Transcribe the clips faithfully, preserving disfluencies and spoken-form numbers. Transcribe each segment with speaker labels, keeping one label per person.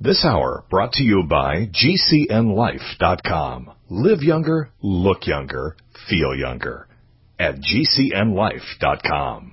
Speaker 1: This hour brought to you by G C N life dot com. Live younger, look younger, feel younger at G C N life dot com.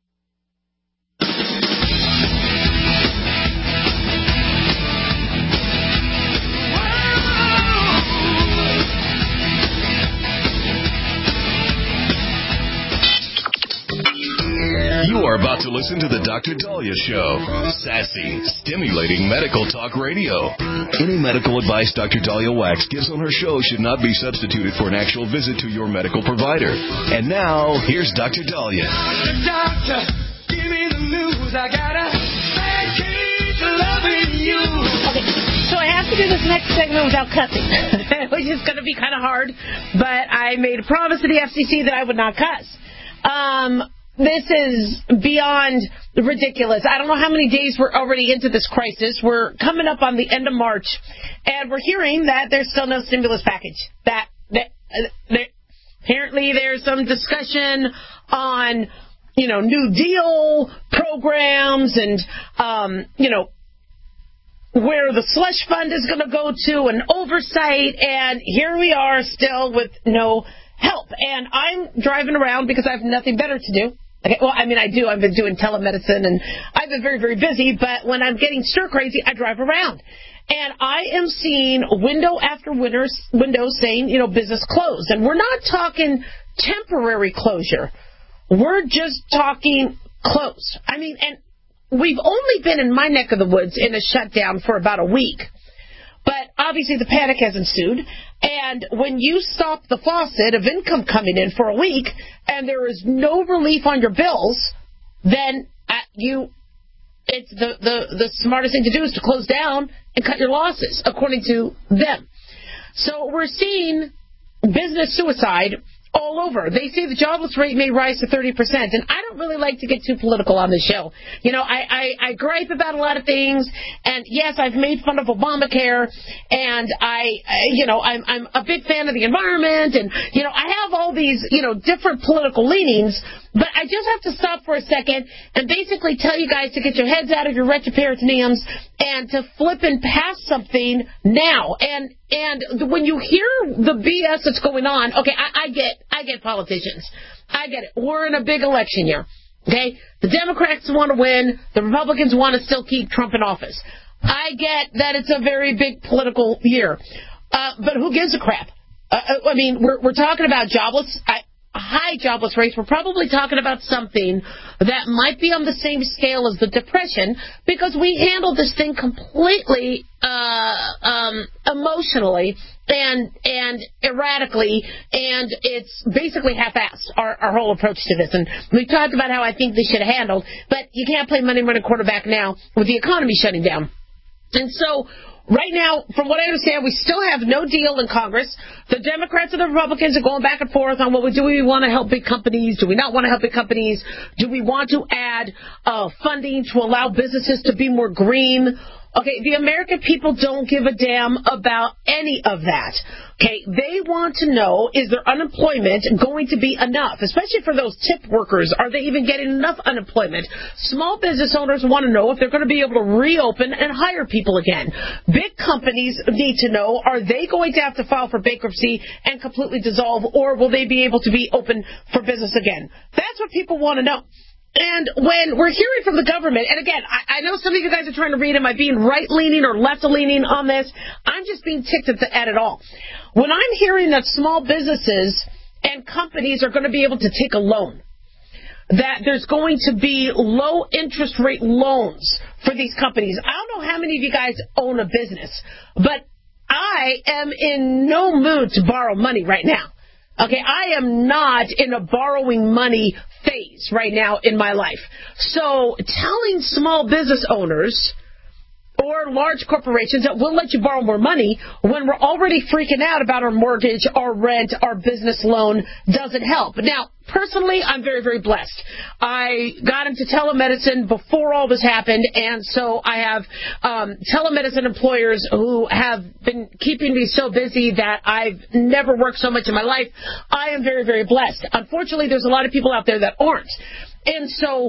Speaker 1: You are about to listen to the Doctor Daliah Show. Sassy, stimulating medical talk radio. Any medical advice Doctor Daliah Wax gives on her show should not be substituted for an actual visit to your medical provider. And now, here's Doctor Daliah.
Speaker 2: Doctor, give me the news. I got a bad case of loving you.
Speaker 3: Okay, so I have to do this next segment without cussing, which is going to be kind of hard. But I made a promise to the F C C that I would not cuss. Um... This is beyond ridiculous. I don't know how many days we're already into this crisis. We're coming up on the end of March, and we're hearing that there's still no stimulus package. That, that, uh, that apparently there's some discussion on, you know, New Deal programs and, um, you know, where the slush fund is going to go to and oversight, and here we are still with no help. And I'm driving around because I have nothing better to do. Okay, well, I mean, I do. I've been doing telemedicine, and I've been very, very busy. But when I'm getting stir crazy, I drive around. And I am seeing window after window, windows saying, you know, business closed. And we're not talking temporary closure. We're just talking closed. I mean, and we've only been in my neck of the woods in a shutdown for about a week. But obviously the panic has ensued, and when you stop the faucet of income coming in for a week and there is no relief on your bills, then you it's the, the, the smartest thing to do is to close down and cut your losses, according to them. So we're seeing business suicide all over. They say the jobless rate may rise to thirty percent, and I don't really like to get too political on this show. You know, I, I, I gripe about a lot of things, and yes, I've made fun of Obamacare, and I, I you know, I'm, I'm a big fan of the environment, and, you know, I have all these, you know, different political leanings, but I just have to stop for a second and basically tell you guys to get your heads out of your retroperitoneums and to flip and pass something now. And and when you hear the B S that's going on, okay, I, I get I get politicians. I get it. We're in a big election year. Okay? The Democrats want to win. The Republicans want to still keep Trump in office. I get that it's a very big political year. Uh, but who gives a crap? Uh, I mean, we're, we're talking about jobless, I, high jobless rates. We're probably talking about something that might be on the same scale as the Depression, because we handled this thing completely uh, um, emotionally and and erratically, and it's basically half-assed, our, our whole approach to this. And we talked about how I think they should have handled, but you can't play money running quarterback now with the economy shutting down. And so right now, from what I understand, we still have no deal in Congress. The Democrats and the Republicans are going back and forth on, well, do we want to help big companies? Do we not want to help big companies? Do we want to add uh, funding to allow businesses to be more green? Okay, the American people don't give a damn about any of that. Okay, they want to know, is their unemployment going to be enough? Especially for those tip workers. Are they even getting enough unemployment? Small business owners want to know if they're going to be able to reopen and hire people again. Big companies need to know, are they going to have to file for bankruptcy and completely dissolve, or will they be able to be open for business again? That's what people want to know. And when we're hearing from the government, and again, I, I know some of you guys are trying to read, am I being right-leaning or left-leaning on this? I'm just being ticked at, the, at it all. When I'm hearing that small businesses and companies are going to be able to take a loan, that there's going to be low-interest rate loans for these companies. I don't know how many of you guys own a business, but I am in no mood to borrow money right now. Okay, I am not in a borrowing money phase right now in my life. So telling small business owners or large corporations that we'll let you borrow more money when we're already freaking out about our mortgage, our rent, our business loan doesn't help. Now, personally, I'm very, very blessed. I got into telemedicine before all this happened, and so I have um, telemedicine employers who have been keeping me so busy that I've never worked so much in my life. I am very, very blessed. Unfortunately, there's a lot of people out there that aren't. And so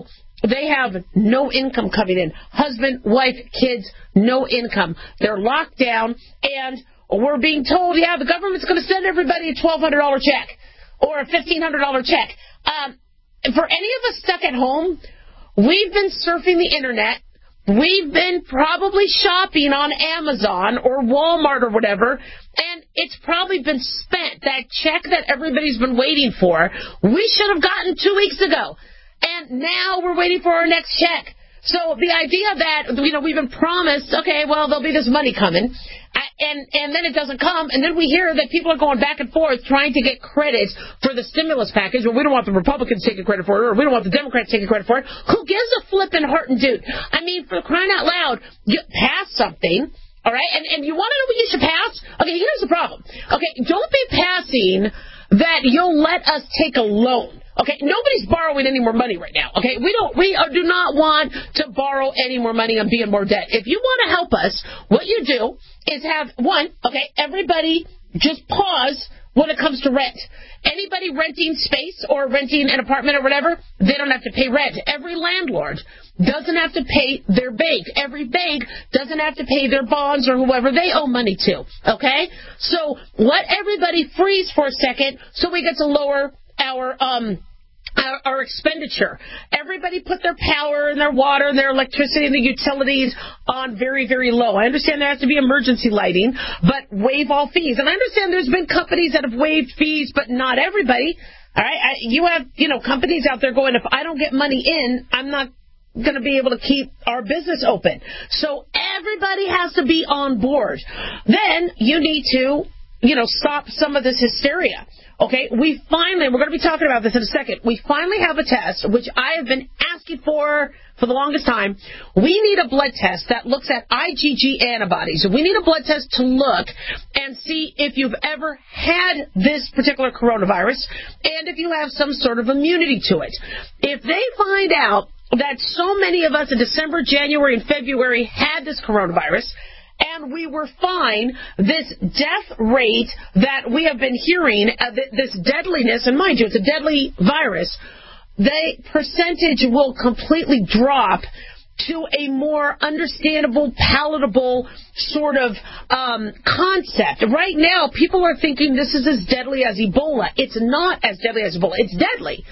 Speaker 3: They have no income coming in. Husband, wife, kids, no income. They're locked down, and we're being told, yeah, the government's going to send everybody a twelve hundred dollars check or a fifteen hundred dollars check. Um, for any of us stuck at home, we've been surfing the Internet. We've been probably shopping on Amazon or Walmart or whatever, and it's probably been spent. That check that everybody's been waiting for, we should have gotten two weeks ago. And now we're waiting for our next check. So the idea that, you know, we've been promised, okay, well, there'll be this money coming, and and then it doesn't come, and then we hear that people are going back and forth trying to get credit for the stimulus package, but we don't want the Republicans taking credit for it, or we don't want the Democrats taking credit for it. Who gives a flippin' heart and dude? I mean, for crying out loud, you pass something, all right, and, and you want to know what you should pass? Okay, here's the problem. Okay, don't be passing that you'll let us take a loan. Okay, nobody's borrowing any more money right now. Okay, we don't, we do not want to borrow any more money and be in more debt. If you want to help us, what you do is have one. Okay, everybody just pause when it comes to rent. Anybody renting space or renting an apartment or whatever, they don't have to pay rent. Every landlord doesn't have to pay their bank. Every bank doesn't have to pay their bonds or whoever they owe money to. Okay, so let everybody freeze for a second so we get to lower our um our, our expenditure. Everybody put their power and their water and their electricity and the utilities on very, very low. I understand there has to be emergency lighting, but waive all fees. And I understand there's been companies that have waived fees, but not everybody. All right, I, you have, you know, companies out there going, if I don't get money in, I'm not going to be able to keep our business open. So everybody has to be on board. Then you need to, you know, stop some of this hysteria. Okay, we finally, we're going to be talking about this in a second, we finally have a test, which I have been asking for for the longest time. We need a blood test that looks at I G G antibodies. We need a blood test to look and see if you've ever had this particular coronavirus and if you have some sort of immunity to it. If they find out that so many of us in December, January, and February had this coronavirus, and we were fine, this death rate that we have been hearing, uh, th- this deadliness, and mind you, it's a deadly virus, the percentage will completely drop to a more understandable, palatable sort of um, concept. Right now, people are thinking this is as deadly as Ebola. It's not as deadly as Ebola. It's deadly.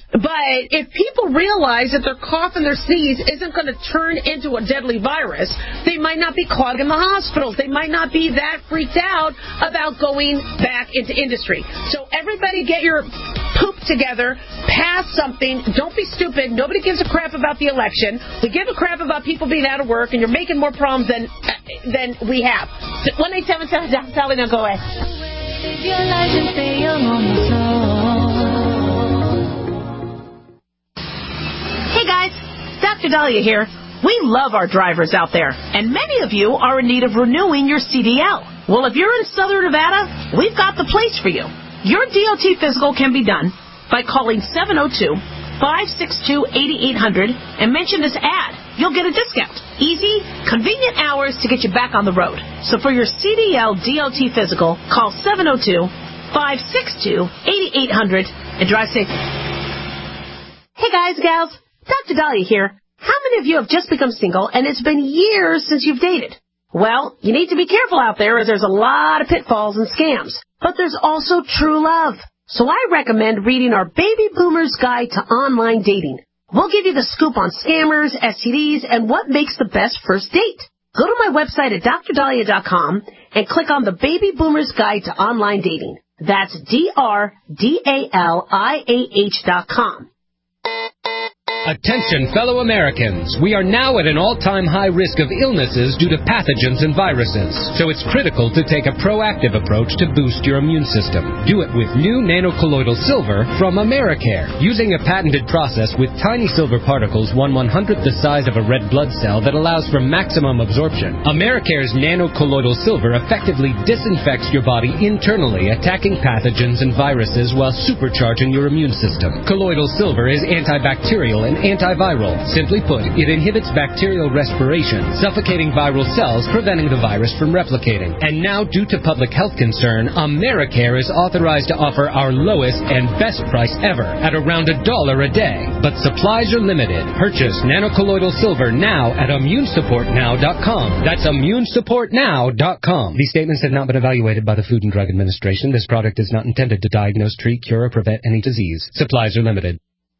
Speaker 3: But if people realize that their cough and their sneeze isn't going to turn into a deadly virus, they might not be clogging the hospitals. They might not be that freaked out about going back into industry. So everybody get your poop together, pass something. Don't be stupid. Nobody gives a crap about the election. We give a crap about people being out of work, and you're making more problems than than we have. one eight seven seven, Sally, now go away. Live your life and stay young on the soul. Hey guys, Doctor Dahlia here. We love our drivers out there, and many of you are in need of renewing your C D L. Well, if you're in Southern Nevada, we've got the place for you. Your D O T physical can be done by calling seven oh two, five six two, eight eight hundred and mention this ad. You'll get a discount. Easy, convenient hours to get you back on the road. So for your C D L D O T physical, call seven oh two, five six two, eight eight hundred and drive safe. Hey guys, gals. Doctor Dahlia here. How many of you have just become single and it's been years since you've dated? Well, you need to be careful out there as there's a lot of pitfalls and scams. But there's also true love. So I recommend reading our Baby Boomer's Guide to Online Dating. We'll give you the scoop on scammers, S T Ds, and what makes the best first date. Go to my website at dr dahlia dot com and click on the Baby Boomer's Guide to Online Dating. That's D R D A L I A H dot com.
Speaker 4: Attention, fellow Americans. We are now at an all-time high risk of illnesses due to pathogens and viruses. So it's critical to take a proactive approach to boost your immune system. Do it with new nanocolloidal silver from Americare. Using a patented process with tiny silver particles one one-hundredth the size of a red blood cell that allows for maximum absorption, Americare's nanocolloidal silver effectively disinfects your body internally, attacking pathogens and viruses while supercharging your immune system. Colloidal silver is antibacterial and an antiviral. Simply put, it inhibits bacterial respiration, suffocating viral cells, preventing the virus from replicating. And now, due to public health concern, Americare is authorized to offer our lowest and best price ever at around a dollar a day. But supplies are limited. Purchase nanocolloidal silver now at immune support now dot com. That's immune support now dot com. These statements have not been evaluated by the Food and Drug Administration. This product is not intended to diagnose, treat, cure, or prevent any disease. Supplies are limited.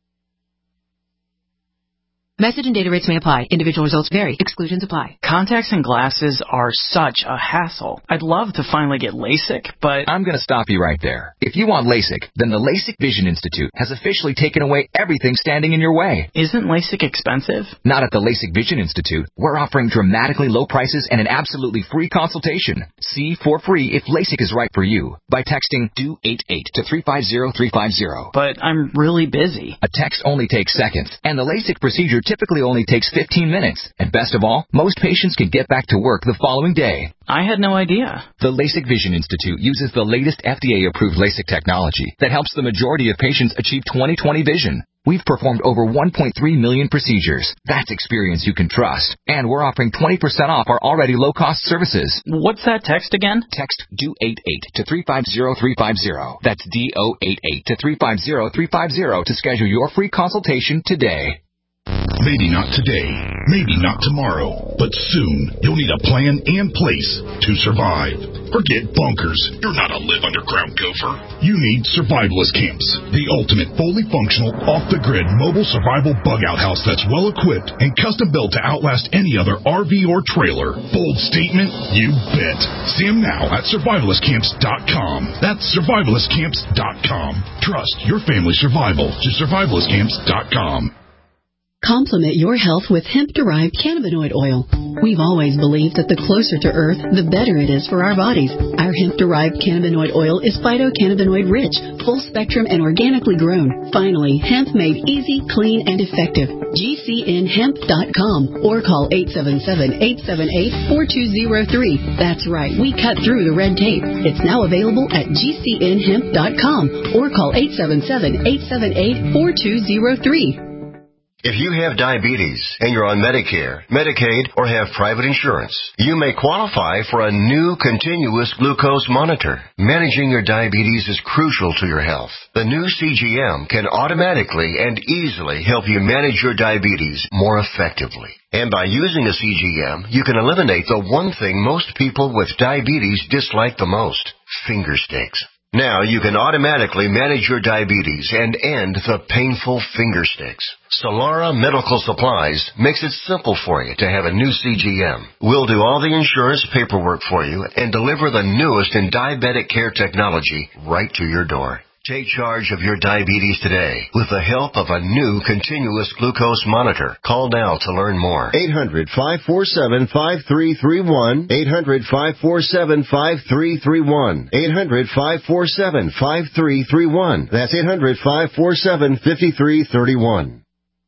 Speaker 5: Message and data rates may apply. Individual results vary. Exclusions apply.
Speaker 6: Contacts and glasses are such a hassle. I'd love to finally get LASIK, but...
Speaker 7: I'm going to stop you right there. If you want LASIK, then the LASIK Vision Institute has officially taken away everything standing in your way.
Speaker 6: Isn't LASIK expensive?
Speaker 7: Not at the LASIK Vision Institute. We're offering dramatically low prices and an absolutely free consultation. See for free if LASIK is right for you by texting D O eight eight to three five zero three five zero.
Speaker 6: But I'm really busy.
Speaker 7: A text only takes seconds, and the LASIK procedure typically only takes fifteen minutes. And best of all, most patients can get back to work the following day.
Speaker 6: I had no idea.
Speaker 7: The LASIK Vision Institute uses the latest F D A-approved LASIK technology that helps the majority of patients achieve twenty twenty vision. We've performed over one point three million procedures. That's experience you can trust. And we're offering twenty percent off our already low-cost services.
Speaker 6: What's that text again?
Speaker 7: Text D O eight eight to three five zero three five zero. That's D O eight eight to three five zero three five zero to schedule your free consultation today.
Speaker 8: Maybe not today, maybe not tomorrow, but soon you'll need a plan and place to survive. Forget bunkers. You're not a live underground gopher. You need survivalist camps, the ultimate fully functional, off-the-grid mobile survival bug-out house that's well-equipped and custom-built to outlast any other R V or trailer. Bold statement? You bet. See them now at survivalist camps dot com. That's survivalist camps dot com. Trust your family's survival to survivalist camps dot com.
Speaker 9: Complement your health with hemp-derived cannabinoid oil. We've always believed that the closer to Earth, the better it is for our bodies. Our hemp-derived cannabinoid oil is phytocannabinoid-rich, full-spectrum, and organically grown. Finally, hemp made easy, clean, and effective. G C N hemp dot com or call eight seven seven, eight seven eight, four two zero three. That's right, we cut through the red tape. It's now available at G C N hemp dot com or call eight seven seven, eight seven eight, four two zero three.
Speaker 10: If you have diabetes and you're on Medicare, Medicaid, or have private insurance, you may qualify for a new continuous glucose monitor. Managing your diabetes is crucial to your health. The new C G M can automatically and easily help you manage your diabetes more effectively. And by using a C G M, you can eliminate the one thing most people with diabetes dislike the most, finger sticks. Now you can automatically manage your diabetes and end the painful finger sticks. Solara Medical Supplies makes it simple for you to have a new C G M. We'll do all the insurance paperwork for you and deliver the newest in diabetic care technology right to your door. Take charge of your diabetes today with the help of a new continuous glucose monitor. Call now to learn more.
Speaker 11: eight hundred, five four seven, five three three one. eight hundred, five four seven, five three three one. eight hundred, five four seven, five three three one. That's eight hundred, five four seven, five three three one.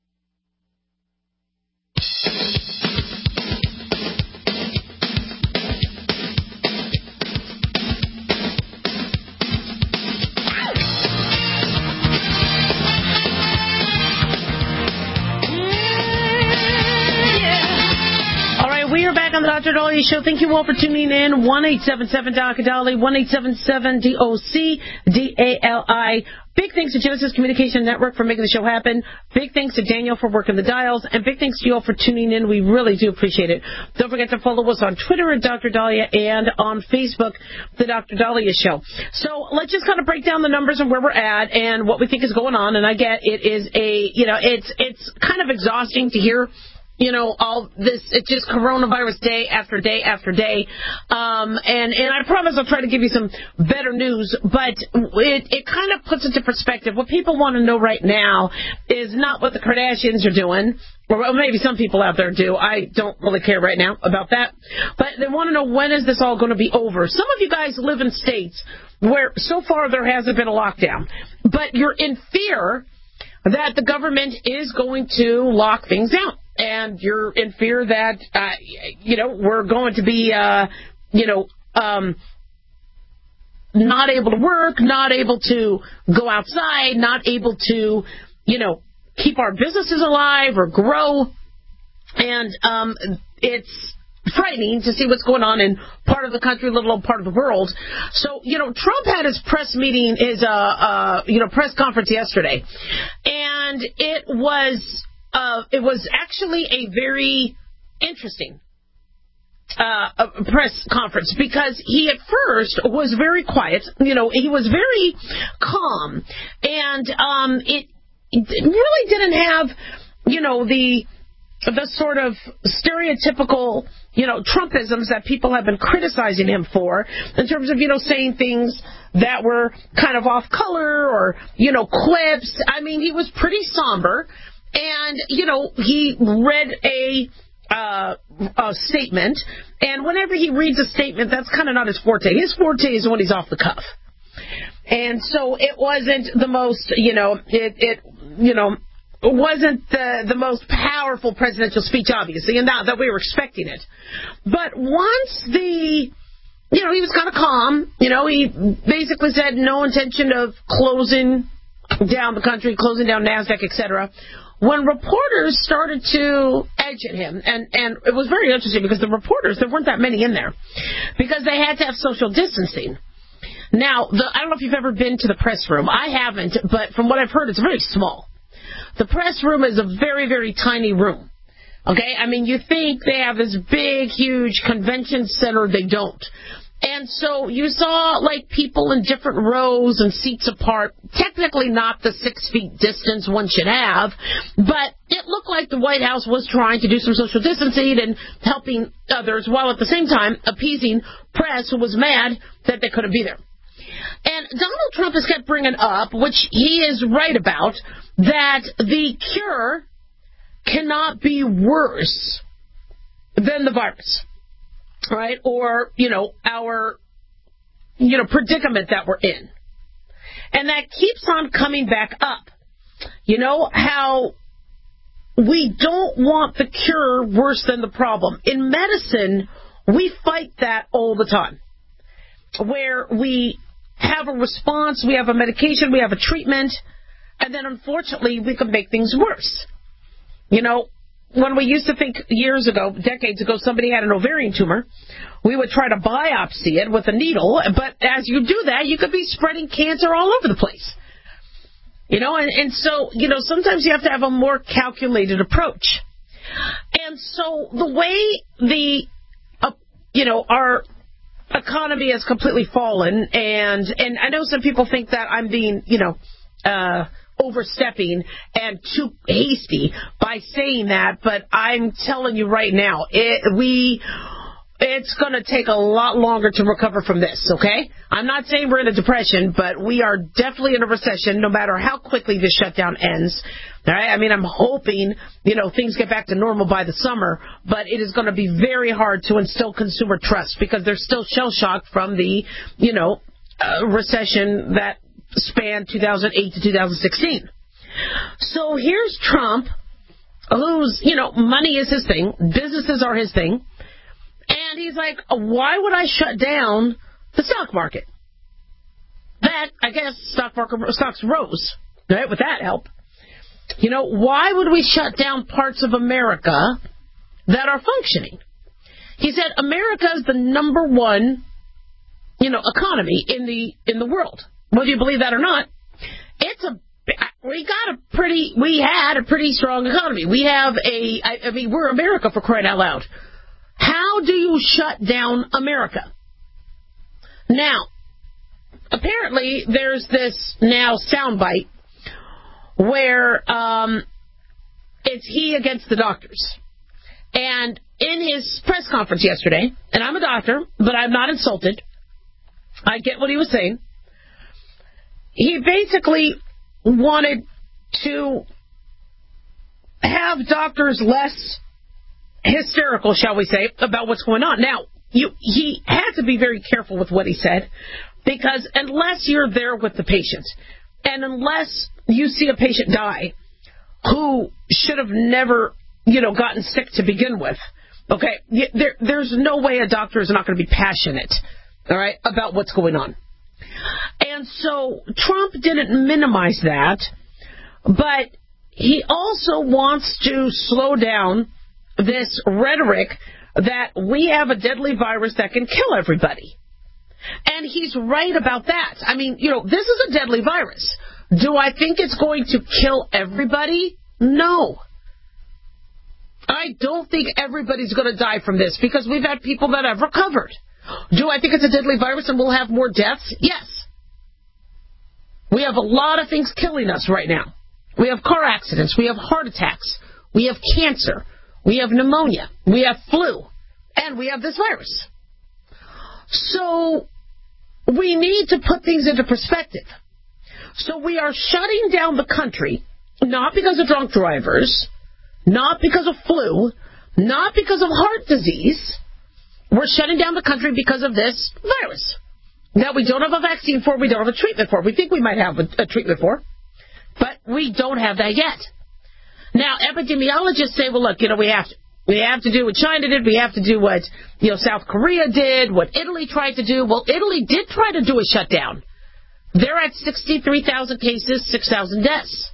Speaker 3: On the Doctor Dahlia Show. Thank you all for tuning in. one eight seven seven D O C Dali, one eight seven seven D O C D A L I. Big thanks to Genesis Communication Network for making the show happen. Big thanks to Daniel for working the dials. And big thanks to you all for tuning in. We really do appreciate it. Don't forget to follow us on Twitter at Doctor Dahlia and on Facebook, The Doctor Dahlia Show. So let's just kind of break down the numbers and where we're at and what we think is going on. And I get it is a, you know, it's it's kind of exhausting to hear, you know, all this, it's just coronavirus day after day after day. Um, and, and I promise I'll try to give you some better news, but it, it kind of puts into perspective. What people want to know right now is not what the Kardashians are doing, or maybe some people out there do. I don't really care right now about that. But they want to know, when is this all going to be over? Some of you guys live in states where so far there hasn't been a lockdown, but you're in fear that the government is going to lock things down. And you're in fear that, uh, you know, we're going to be, uh, you know, um, not able to work, not able to go outside, not able to, you know, keep our businesses alive or grow. And um, it's frightening to see what's going on in part of the country, let alone part of the world. So, you know, Trump had his press meeting, his, uh, uh, you know, press conference yesterday. And it was, uh, it was actually a very interesting Uh, a press conference, because he at first was very quiet. You know, he was very calm, and um, it, it really didn't have, you know, the the sort of stereotypical, you know, Trumpisms that people have been criticizing him for, in terms of, you know, saying things that were kind of off color or, you know, quips. I mean, he was pretty somber, and, you know, he read a Uh, a statement, and whenever he reads a statement, that's kind of not his forte. His forte is when he's off the cuff. And so it wasn't the most, you know, it, it you know, it wasn't the, the most powerful presidential speech, obviously, and not that we were expecting it. But once the, you know, he was kind of calm, you know, he basically said no intention of closing down the country, closing down NASDAQ, et cetera. When reporters started to edge at him, and, and it was very interesting because the reporters, there weren't that many in there, because they had to have social distancing. Now, the, I don't know if you've ever been to the press room. I haven't, but from what I've heard, it's very small. The press room is a very, very tiny room. Okay? I mean, you think they have this big, huge convention center. They don't. And so you saw, like, people in different rows and seats apart, technically not the six feet distance one should have, but it looked like the White House was trying to do some social distancing and helping others, while at the same time appeasing press who was mad that they couldn't be there. And Donald Trump has kept bringing up, which he is right about, that the cure cannot be worse than the virus. Right? Or, you know, our, you know, predicament that we're in. And that keeps on coming back up. You know, how we don't want the cure worse than the problem. In medicine, we fight that all the time. Where we have a response, we have a medication, we have a treatment, and then unfortunately we can make things worse. You know, when we used to think years ago, decades ago, somebody had an ovarian tumor, we would try to biopsy it with a needle, but as you do that, you could be spreading cancer all over the place. You know, and, and so, you know, sometimes you have to have a more calculated approach. And so the way the, uh, you know, our economy has completely fallen, and, and I know some people think that I'm being, you know, uh, overstepping and too hasty by saying that, but I'm telling you right now, it, we, it's going to take a lot longer to recover from this, okay? I'm not saying we're in a depression, but we are definitely in a recession no matter how quickly this shutdown ends. All right? I mean, I'm hoping, you know, things get back to normal by the summer, but it is going to be very hard to instill consumer trust because they're still shell-shocked from the, you know, uh, recession that spanned two thousand eight to two thousand sixteen. So here's Trump, who's, you know, money is his thing, businesses are his thing, and he's like, why would I shut down the stock market? That, I guess, stock market stocks rose, right, with that help. You know, why would we shut down parts of America that are functioning? He said America is the number one, you know, economy in the in the world. Whether you believe that or not, it's a we got a pretty we had a pretty strong economy. We have a I, I mean we're America, for crying out loud. How do you shut down America? Now, apparently there's this now soundbite where um, it's he against the doctors. And in his press conference yesterday, and I'm a doctor, but I'm not insulted. I get what he was saying. He basically wanted to have doctors less hysterical, shall we say, about what's going on. Now, you, he had to be very careful with what he said, because unless you're there with the patient, and unless you see a patient die who should have never, you know, gotten sick to begin with, okay, there, there's no way a doctor is not going to be passionate, all right, about what's going on. And so Trump didn't minimize that, but he also wants to slow down this rhetoric that we have a deadly virus that can kill everybody. And he's right about that. I mean, you know, this is a deadly virus. Do I think it's going to kill everybody? No. I don't think everybody's going to die from this because we've had people that have recovered. Do I think it's a deadly virus and we'll have more deaths? Yes. We have a lot of things killing us right now. We have car accidents. We have heart attacks. We have cancer. We have pneumonia. We have flu. And we have this virus. So we need to put things into perspective. So we are shutting down the country, not because of drunk drivers, not because of flu, not because of heart disease. We're shutting down the country because of this virus that we don't have a vaccine for, we don't have a treatment for. We think we might have a, a treatment for, but we don't have that yet. Now, epidemiologists say, well, look, you know, we have to. We have to do what China did. We have to do what, you know, South Korea did, what Italy tried to do. Well, Italy did try to do a shutdown. They're at sixty-three thousand cases, six thousand deaths.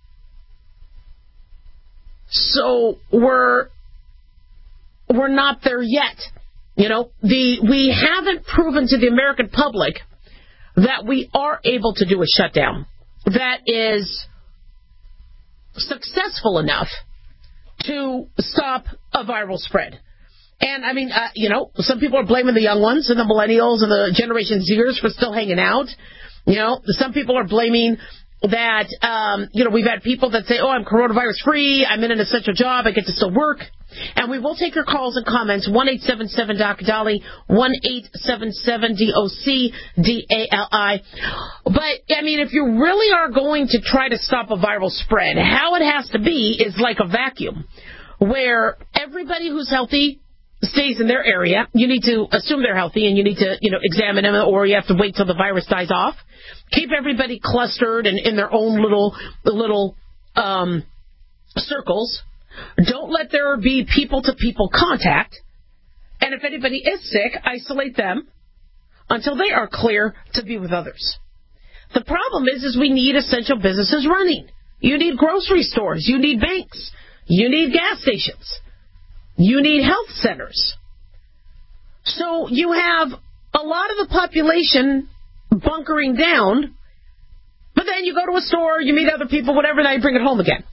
Speaker 3: So we're we're not there yet. You know, the we haven't proven to the American public that we are able to do a shutdown that is successful enough to stop a viral spread. And, I mean, uh, you know, some people are blaming the young ones and the millennials and the Generation Zers for still hanging out. You know, some people are blaming that, um, you know, we've had people that say, oh, I'm coronavirus free, I'm in an essential job, I get to still work. And we will take your calls and comments, one eight seven seven D O C D A L I, one eight seven seven D O C D A L I. But, I mean, if you really are going to try to stop a viral spread, how it has to be is like a vacuum, where everybody who's healthy stays in their area. You need to assume they're healthy, and you need to, you know, examine them, or you have to wait till the virus dies off. Keep everybody clustered and in their own little, little um, circles. Don't let there be people-to-people contact. And if anybody is sick, isolate them until they are clear to be with others. The problem is, is we need essential businesses running. You need grocery stores. You need banks. You need gas stations. You need health centers. So you have a lot of the population bunkering down, but then you go to a store, you meet other people, whatever, now you bring it home again.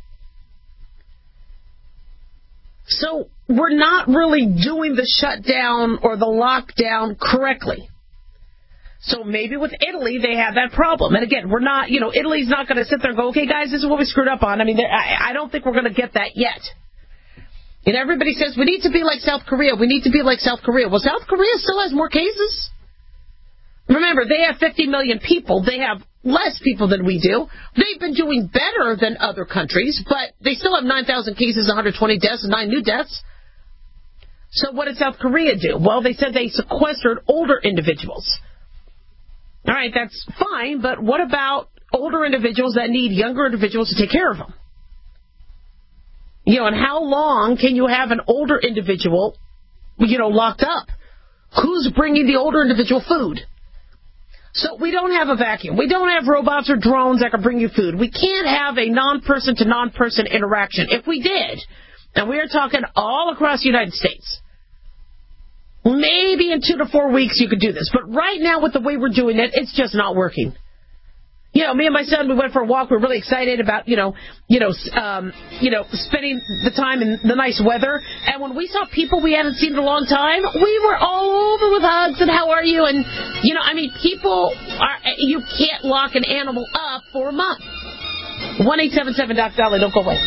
Speaker 3: So we're not really doing the shutdown or the lockdown correctly. So maybe with Italy, they have that problem. And again, we're not, you know, Italy's not going to sit there and go, okay, guys, this is what we screwed up on. I mean, I, I don't think we're going to get that yet. And everybody says, we need to be like South Korea. We need to be like South Korea. Well, South Korea still has more cases. Remember, they have fifty million people. They have less people than we do. They've been doing better than other countries, but they still have nine thousand cases, one hundred twenty deaths, and nine new deaths. So what did South Korea do? Well, they said they sequestered older individuals. All right, that's fine, but what about older individuals that need younger individuals to take care of them? You know, and how long can you have an older individual, you know, locked up? Who's bringing the older individual food? So we don't have a vacuum. We don't have robots or drones that can bring you food. We can't have a non-person to non-person interaction. If we did, and we are talking all across the United States, maybe in two to four weeks you could do this. But right now, with the way we're doing it, it's just not working. You know, me and my son, we went for a walk. We were really excited about, you know, you know, um, you know, spending the time in the nice weather. And when we saw people we hadn't seen in a long time, we were all over with hugs and how are you? And, you know, I mean, people are, you can't lock an animal up for a month. one eight seven seven D O C D A L I, don't go away.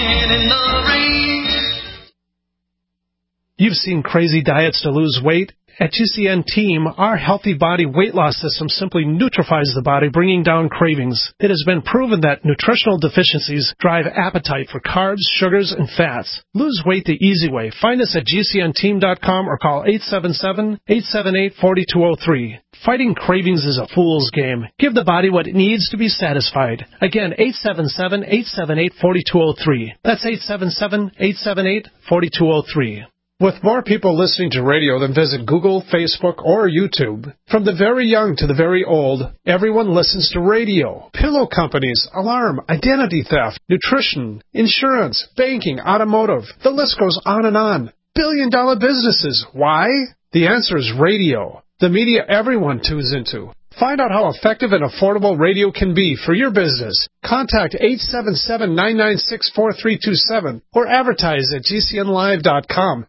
Speaker 12: You've seen crazy diets to lose weight, At G C N Team, our healthy body weight loss system simply neutralizes the body, bringing down cravings. It has been proven that nutritional deficiencies drive appetite for carbs, sugars, and fats. Lose weight the easy way. Find us at G C N team dot com or call eight seven seven, eight seven eight, four two zero three. Fighting cravings is a fool's game. Give the body what it needs to be satisfied. Again, eight seven seven, eight seven eight, four two zero three. That's eight seven seven, eight seven eight, four two zero three. With more people listening to radio than visit Google, Facebook, or YouTube, from the very young to the very old, everyone listens to radio. Pillow companies, alarm, identity theft, nutrition, insurance, banking, automotive. The list goes on and on. Billion dollar businesses. Why? The answer is radio. The media everyone tunes into. Find out how effective and affordable radio can be for your business. Contact eight seven seven, nine nine six, four three two seven or advertise at G C N live dot com.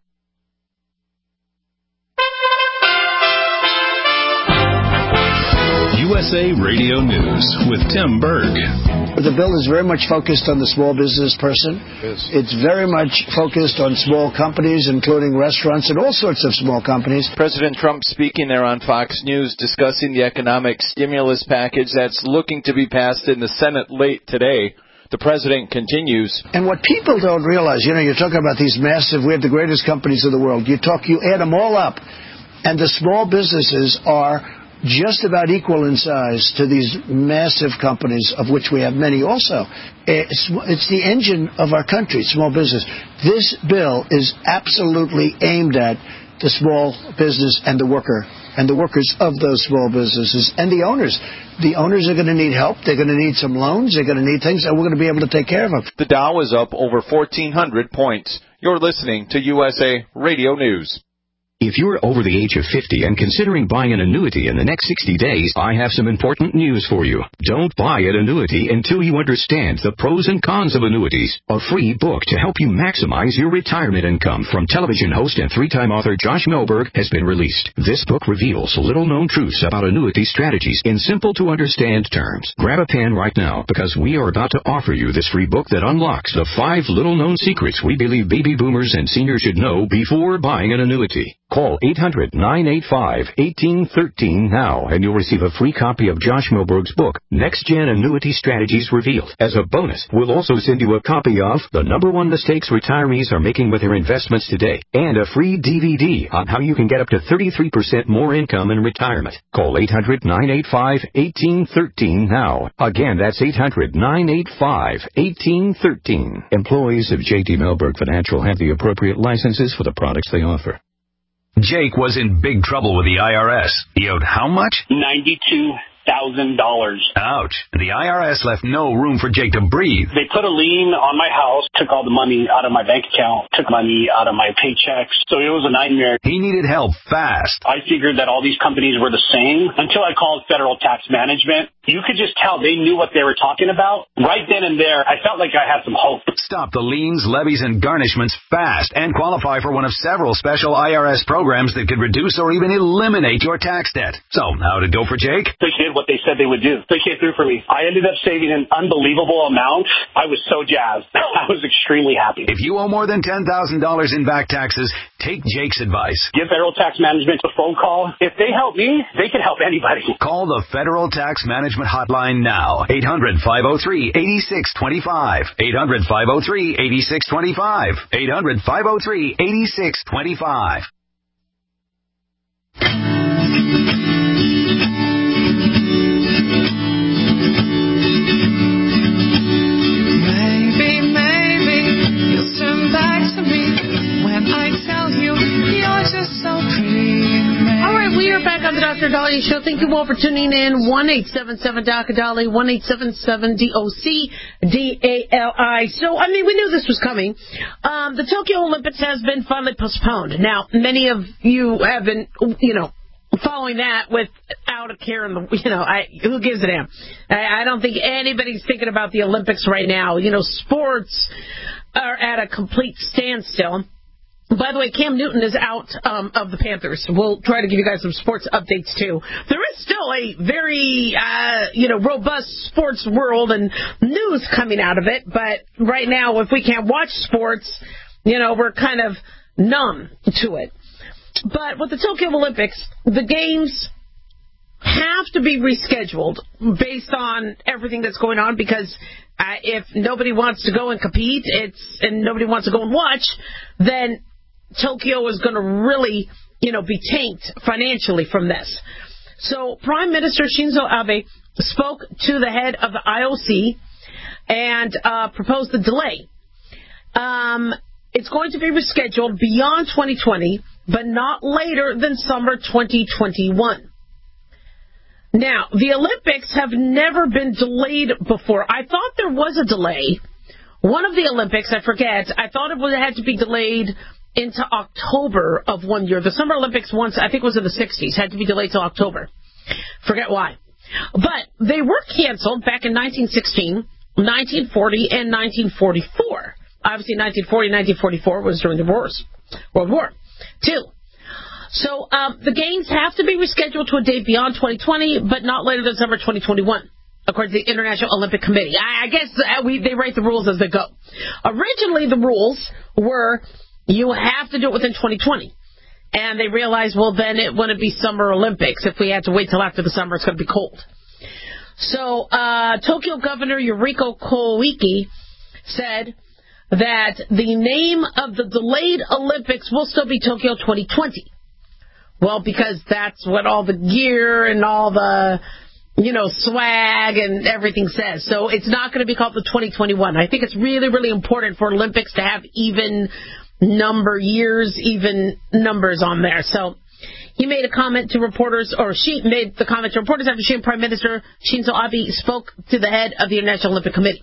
Speaker 1: U S A Radio News with Tim Berg.
Speaker 13: The bill is very much focused on the small business person.
Speaker 14: Yes.
Speaker 13: It's very much focused on small companies, including restaurants and all sorts of small companies.
Speaker 14: President Trump speaking there on Fox News discussing the economic stimulus package that's looking to be passed in the Senate late today. The president continues.
Speaker 13: And what people don't realize, you know, you're talking about these massive, we have the greatest companies in the world. You talk, you add them all up, and the small businesses are just about equal in size to these massive companies, of which we have many also. It's, it's the engine of our country, small business. This bill is absolutely aimed at the small business and the worker, and the workers of those small businesses, and the owners. The owners are going to need help. They're going to need some loans. They're going to need things, and we're going to be able to take care of them.
Speaker 14: The Dow is up over fourteen hundred points. You're listening to U S A Radio News.
Speaker 15: If you're over the age of fifty and considering buying an annuity in the next sixty days, I have some important news for you. Don't buy an annuity until you understand the pros and cons of annuities. A free book to help you maximize your retirement income from television host and three-time author Josh Milberg has been released. This book reveals little-known truths about annuity strategies in simple-to-understand terms. Grab a pen right now, because we are about to offer you this free book that unlocks the five little-known secrets we believe baby boomers and seniors should know before buying an annuity. Call eight hundred, nine eight five, one eight one three now, and you'll receive a free copy of Josh Milberg's book, Next Gen Annuity Strategies Revealed. As a bonus, we'll also send you a copy of The Number One Mistakes Retirees Are Making with Their Investments Today, and a free D V D on how you can get up to thirty-three percent more income in retirement. Call eight hundred, nine eight five, one eight one three now. Again, that's eight hundred, nine eight five, one eight one three. Employees of J T Milberg Financial have the appropriate licenses for the products they offer.
Speaker 16: Jake was in big trouble with the I R S. He owed how much?
Speaker 17: ninety-two thousand dollars.
Speaker 16: Ouch. The I R S left no room for Jake to breathe.
Speaker 17: They put a lien on my house, took all the money out of my bank account, took money out of my paychecks. So it was a nightmare.
Speaker 16: He needed help fast.
Speaker 17: I figured that all these companies were the same until I called Federal Tax Management. You could just tell they knew what they were talking about. Right then and there, I felt like I had some hope.
Speaker 16: Stop the liens, levies, and garnishments fast and qualify for one of several special I R S programs that could reduce or even eliminate your tax debt. So, how'd it go for Jake?
Speaker 17: They did what they said they would do. They came through for me. I ended up saving an unbelievable amount. I was so jazzed. I was extremely happy.
Speaker 16: If you owe more than ten thousand dollars in back taxes, take Jake's advice.
Speaker 17: Give Federal Tax Management a phone call. If they help me, they can help anybody.
Speaker 16: Call the Federal Tax Management Hotline now. eight hundred, five oh three, eight six two five. eight hundred, five oh three, eight six two five. eight hundred, five oh three, eight six two five.
Speaker 2: Maybe, maybe you'll turn back to me when I tell you you're just so pretty.
Speaker 3: All right, we are back on the Doctor Dahlia Show. Thank you all for tuning in. one eight seven seven D O C Dahlia, one eight seven seven D O C D A L I. So, I mean, we knew this was coming. Um, the Tokyo Olympics has been finally postponed. Now, many of you have been, you know, following that without a care in the, you know, I, who gives a damn? I, I don't think anybody's thinking about the Olympics right now. You know, sports are at a complete standstill. By the way, Cam Newton is out um, of the Panthers. We'll try to give you guys some sports updates, too. There is still a very, uh, you know, robust sports world and news coming out of it. But right now, if we can't watch sports, you know, we're kind of numb to it. But with the Tokyo Olympics, the games have to be rescheduled based on everything that's going on, because uh, if nobody wants to go and compete, it's and nobody wants to go and watch, then Tokyo is going to really, you know, be tanked financially from this. So Prime Minister Shinzo Abe spoke to the head of the I O C and uh, proposed the delay. Um, it's going to be rescheduled beyond twenty twenty, but not later than summer twenty twenty-one. Now, the Olympics have never been delayed before. I thought there was a delay. One of the Olympics, I forget, I thought it would had to be delayed into October of one year. The Summer Olympics once, I think it was in the sixties, had to be delayed till October. Forget why. But they were canceled back in nineteen sixteen, nineteen forty, and nineteen forty-four. Obviously, nineteen forty, nineteen forty-four was during the wars, World War Two. So um, the games have to be rescheduled to a date beyond twenty twenty, but not later than summer twenty twenty-one, according to the International Olympic Committee. I, I guess uh, we, they write the rules as they go. Originally, the rules were you have to do it within twenty twenty. And they realized, well, then it wouldn't be Summer Olympics. If we had to wait till after the summer, it's going to be cold. So uh, Tokyo Governor Yuriko Koike said that the name of the delayed Olympics will still be Tokyo twenty twenty. Well, because that's what all the gear and all the, you know, swag and everything says. So it's not going to be called the twenty twenty-one. I think it's really, really important for Olympics to have even number years, even numbers on there. So he made a comment to reporters, or she made the comment to reporters after she and Prime Minister Shinzo Abe spoke to the head of the International Olympic Committee.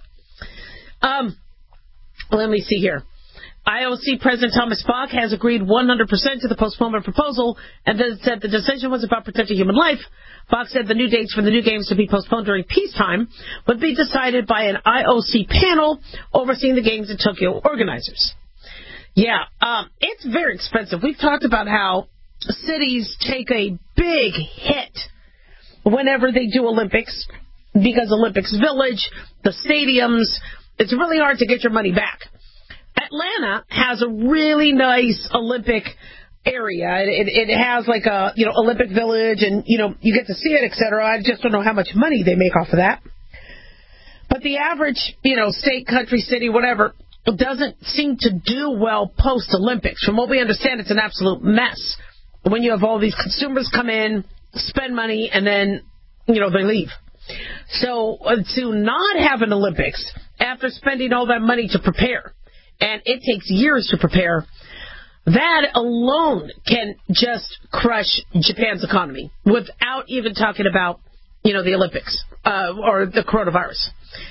Speaker 3: Um, let me see here. I O C President Thomas Bach has agreed one hundred percent to the postponement proposal and then said the decision was about protecting human life. Bach said the new dates for the new games to be postponed during peacetime would be decided by an I O C panel overseeing the games and Tokyo organizers. Yeah, um, it's very expensive. We've talked about how cities take a big hit whenever they do Olympics because Olympics Village, the stadiums, it's really hard to get your money back. Atlanta has a really nice Olympic area. It, it, it has like a, you know, Olympic Village, and, you know, you get to see it, et cetera. I just don't know how much money they make off of that. But the average, you know, state, country, city, whatever, doesn't seem to do well post-Olympics. From what we understand, it's an absolute mess when you have all these consumers come in, spend money, and then, you know, they leave. So uh, to not have an Olympics after spending all that money to prepare, and it takes years to prepare, that alone can just crush Japan's economy without even talking about, you know, the Olympics uh, or the coronavirus.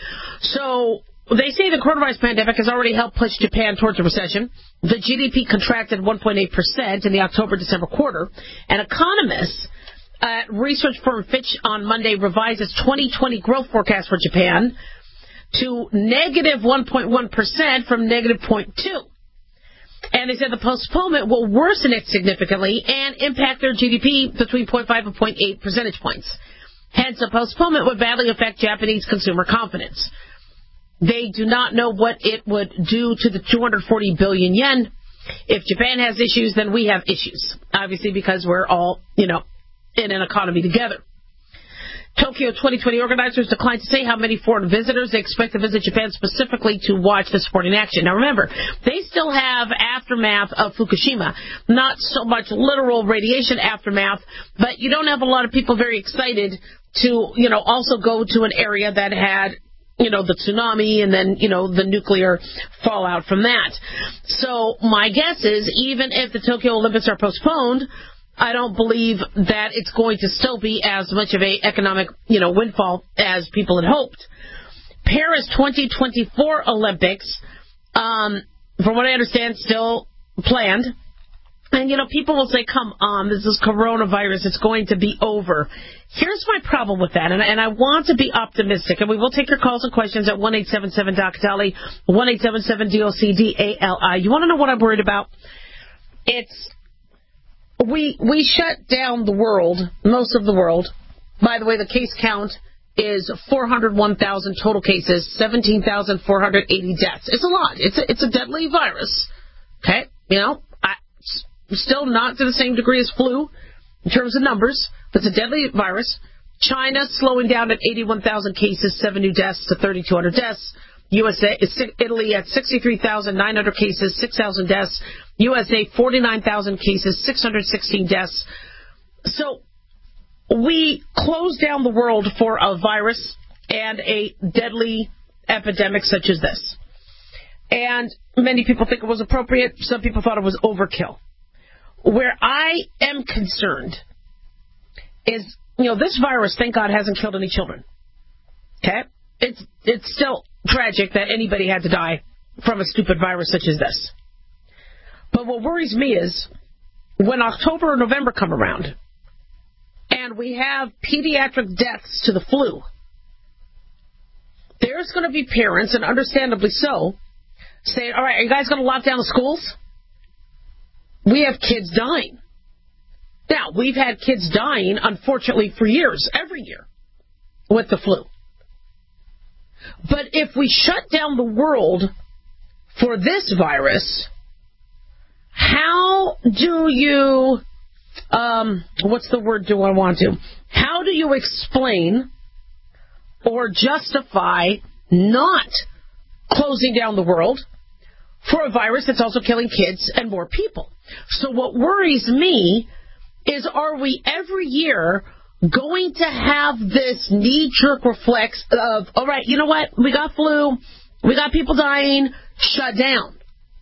Speaker 3: So they say the coronavirus pandemic has already helped push Japan towards a recession. The G D P contracted one point eight percent in the October-December quarter, and economists at research firm Fitch on Monday revised its twenty twenty growth forecast for Japan to negative one point one percent from negative zero point two. And they said the postponement will worsen it significantly and impact their G D P between zero point five and zero point eight percentage points. Hence, a postponement would badly affect Japanese consumer confidence. They do not know what it would do to the two hundred forty billion yen. If Japan has issues, then we have issues, obviously, because we're all, you know, in an economy together. Tokyo twenty twenty organizers declined to say how many foreign visitors they expect to visit Japan specifically to watch the sporting action. Now remember, they still have aftermath of Fukushima. Not so much literal radiation aftermath, but you don't have a lot of people very excited to, you know, also go to an area that had, you know, the tsunami and then, you know, the nuclear fallout from that. So my guess is even if the Tokyo Olympics are postponed, I don't believe that it's going to still be as much of a economic, you know, windfall as people had hoped. Paris twenty twenty-four Olympics, um, from what I understand, still planned. And, you know, people will say, come on, this is coronavirus, it's going to be over. Here's my problem with that, and, and I want to be optimistic, and we will take your calls and questions at one eight seven seven D O C D A L I, one eight seven seven D O C D A L I. You want to know what I'm worried about? It's We we shut down the world, most of the world. By the way, the case count is four hundred one thousand total cases, seventeen thousand four hundred eighty deaths. It's a lot. It's a, it's a deadly virus. Okay? You know, I, still not to the same degree as flu in terms of numbers. It's a deadly virus. China slowing down at eighty-one thousand cases, seven new deaths to thirty-two hundred deaths. U S A, Italy at sixty-three thousand nine hundred cases, six thousand deaths. U S A, forty-nine thousand cases, six hundred sixteen deaths. So we closed down the world for a virus and a deadly epidemic such as this. And many people think it was appropriate. Some people thought it was overkill. Where I am concerned is, you know, this virus, thank God, hasn't killed any children. Okay? It's it's still tragic that anybody had to die from a stupid virus such as this. But what worries me is when October or November come around and we have pediatric deaths to the flu, there's going to be parents, and understandably so, saying, all right, are you guys going to lock down the schools? We have kids dying. Now, we've had kids dying, unfortunately, for years, every year, with the flu. But if we shut down the world for this virus, how do you, um, what's the word do I want to? How do you explain or justify not closing down the world for a virus that's also killing kids and more people? So what worries me is, are we every year going to have this knee-jerk reflex of, all right, you know what, we got flu, we got people dying, shut down.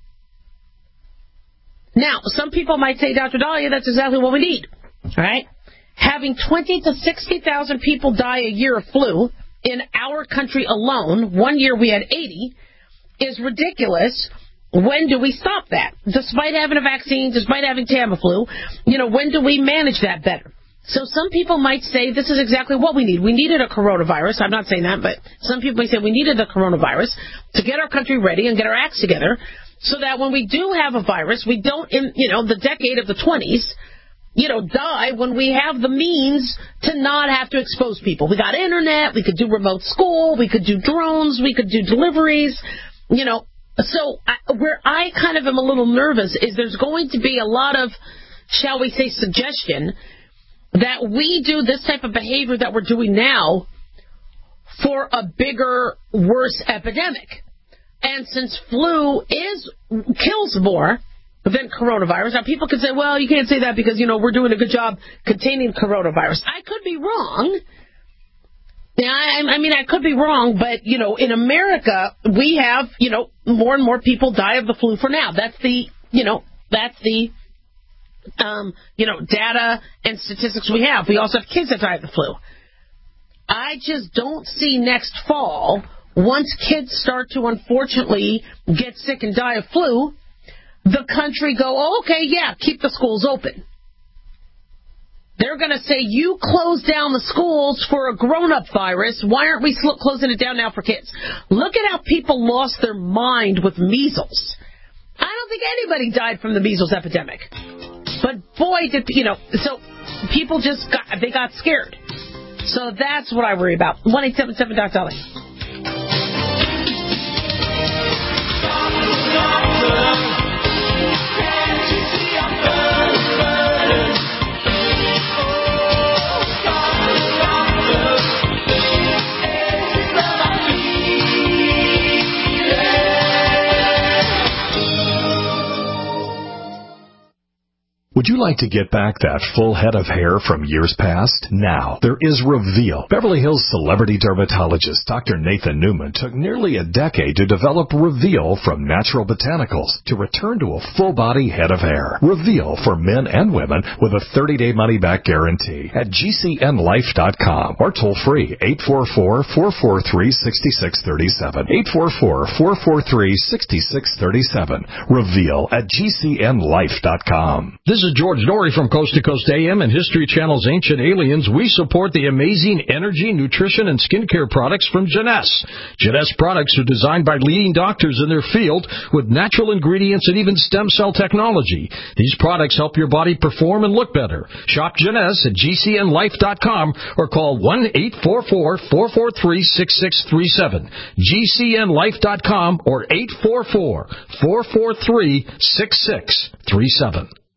Speaker 3: Now, some people might say, Doctor Dahlia, that's exactly what we need, right? Having twenty to sixty thousand people die a year of flu in our country alone, one year we had eighty, is ridiculous. When do we stop that? Despite having a vaccine, despite having Tamiflu, you know, when do we manage that better? So some people might say this is exactly what we need. We needed a coronavirus. I'm not saying that, but some people may say we needed the coronavirus to get our country ready and get our acts together so that when we do have a virus, we don't, in, you know, the decade of the twenties, you know, die when we have the means to not have to expose people. We got internet, we could do remote school, we could do drones, we could do deliveries, you know. So I, where I kind of am a little nervous is there's going to be a lot of, shall we say, suggestion that we do this type of behavior that we're doing now for a bigger, worse epidemic. And since flu is kills more than coronavirus, now people can say, well, you can't say that because, you know, we're doing a good job containing coronavirus. I could be wrong. Yeah, I, I mean, I could be wrong, but, you know, in America, we have, you know, more and more people die of the flu for now. That's the, you know, that's the, um, you know, data and statistics we have. We also have kids that die of the flu. I just don't see next fall, once kids start to unfortunately get sick and die of flu, the country go, oh, okay, yeah, keep the schools open. They're going to say, you close down the schools for a grown-up virus. Why aren't we sl- closing it down now for kids? Look at how people lost their mind with measles. I don't think anybody died from the measles epidemic. But boy, did, you know, so people just got, they got scared. So that's what I worry about. one eight seven seven Doctor Dolly.
Speaker 18: Would you like to get back that full head of hair from years past? Now, there is Reveal. Beverly Hills celebrity dermatologist Doctor Nathan Newman took nearly a decade to develop Reveal from natural botanicals to return to a full-body head of hair. Reveal for men and women with a thirty-day money-back guarantee at G C N life dot com or toll-free eight four four, four four three, six six three seven. eight four four, four four three, six six three seven. Reveal at G C N life dot com.
Speaker 19: This is George Norrie from Coast to Coast A M and History Channel's Ancient Aliens. We support the amazing energy, nutrition, and skincare products from Jeunesse. Jeunesse products are designed by leading doctors in their field with natural ingredients and even stem cell technology. These products help your body perform and look better. Shop Jeunesse at G C N life dot com or call one eight four four, four four three, six six three seven. G C N life dot com or eight four four, four four three, six six three seven.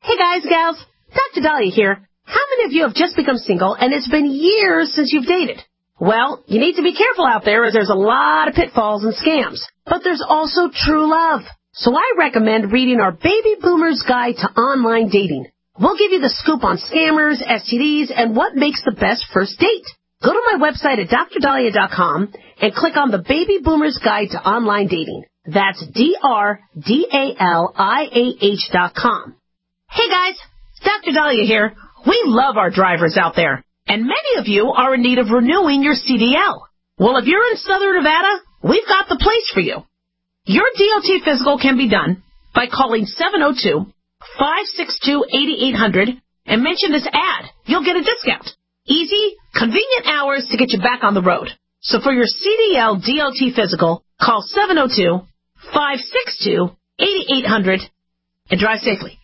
Speaker 3: Hey guys, gals, Doctor Dahlia here. How many of you have just become single and it's been years since you've dated? Well, you need to be careful out there as there's a lot of pitfalls and scams. But there's also true love. So I recommend reading our Baby Boomer's Guide to Online Dating. We'll give you the scoop on scammers, S T Ds, and what makes the best first date. Go to my website at dr dahlia dot com and click on the Baby Boomer's Guide to Online Dating. That's D R D A L I A H dot com. Hey guys, Doctor Dahlia here. We love our drivers out there, and many of you are in need of renewing your C D L. Well, if you're in Southern Nevada, we've got the place for you. Your D O T physical can be done by calling seven oh two, five six two, eight eight hundred and mention this ad. You'll get a discount. Easy, convenient hours to get you back on the road. So for your C D L D O T physical, call seven oh two, five six two, eight eight hundred and drive safely.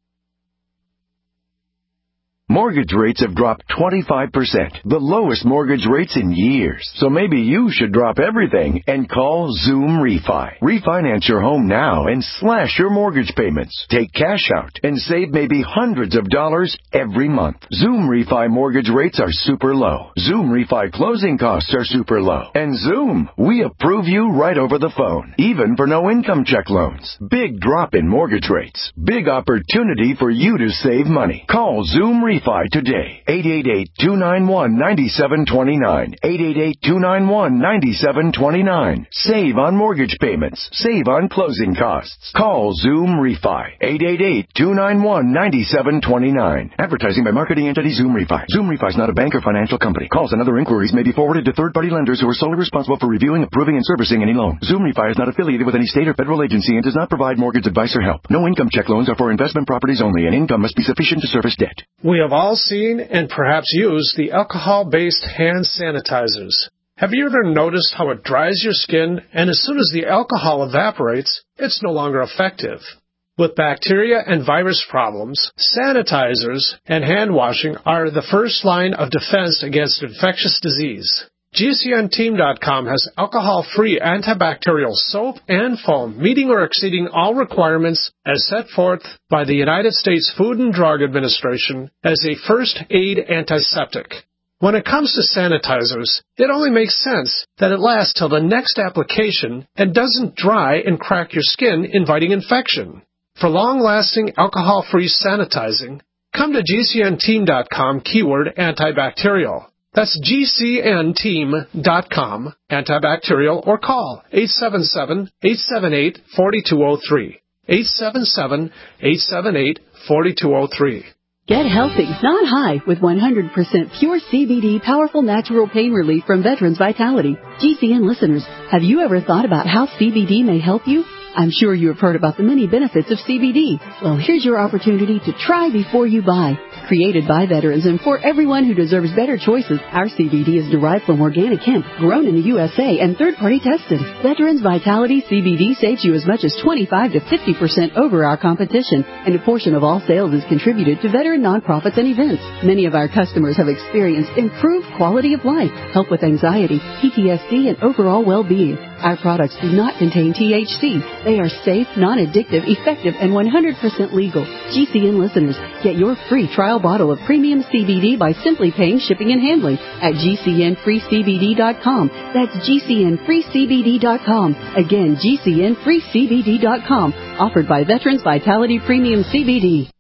Speaker 20: Mortgage rates have dropped twenty-five percent, the lowest mortgage rates in years. So maybe you should drop everything and call Zoom Refi. Refinance your home now and slash your mortgage payments. Take cash out and save maybe hundreds of dollars every month. Zoom Refi mortgage rates are super low. Zoom Refi closing costs are super low. And Zoom, we approve you right over the phone, even for no income check loans. Big drop in mortgage rates. Big opportunity for you to save money. Call Zoom Refi today. eight eight eight, two nine one, nine seven two nine. eight eight eight, two nine one, nine seven two nine. Save on mortgage payments. Save on closing costs. Call Zoom Refi. eight eight eight, two nine one, nine seven two nine. Advertising by marketing entity Zoom Refi. Zoom Refi is not a bank or financial company. Calls and other inquiries may be forwarded to third-party lenders who are solely responsible for reviewing, approving, and servicing any loan. Zoom Refi is not affiliated with any state or federal agency and does not provide mortgage advice or help. No income check loans are for investment properties only, and income must be sufficient to service debt.
Speaker 12: We have all seen and perhaps used the alcohol-based hand sanitizers. Have you ever noticed how it dries your skin, and as soon as the alcohol evaporates, it's no longer effective? With bacteria and virus problems, sanitizers and hand washing are the first line of defense against infectious disease. G C N team dot com has alcohol-free antibacterial soap and foam, meeting or exceeding all requirements as set forth by the United States Food and Drug Administration as a first-aid antiseptic. When it comes to sanitizers, it only makes sense that it lasts till the next application and doesn't dry and crack your skin, inviting infection. For long-lasting alcohol-free sanitizing, come to G C N team dot com keyword antibacterial. That's G C N team dot com, antibacterial, or call eight seven seven, eight seven eight, four two zero three. eight seven seven, eight seven eight, four two zero three.
Speaker 9: Get healthy, not high, with one hundred percent pure C B D powerful natural pain relief from Veterans Vitality. G C N listeners, have you ever thought about how C B D may help you? I'm sure you have heard about the many benefits of C B D. Well, here's your opportunity to try before you buy. Created by veterans and for everyone who deserves better choices, our C B D is derived from organic hemp, grown in the U S A, and third-party tested. Veterans Vitality C B D saves you as much as twenty-five to fifty percent over our competition, and a portion of all sales is contributed to veteran nonprofits and events. Many of our customers have experienced improved quality of life, help with anxiety, P T S D, and overall well-being. Our products do not contain T H C. They are safe, non-addictive, effective, and one hundred percent legal. G C N listeners, get your free trial bottle of premium C B D by simply paying shipping and handling at G C N free C B D dot com. That's G C N free C B D dot com. Again, G C N free C B D dot com. Offered by Veterans Vitality Premium C B D.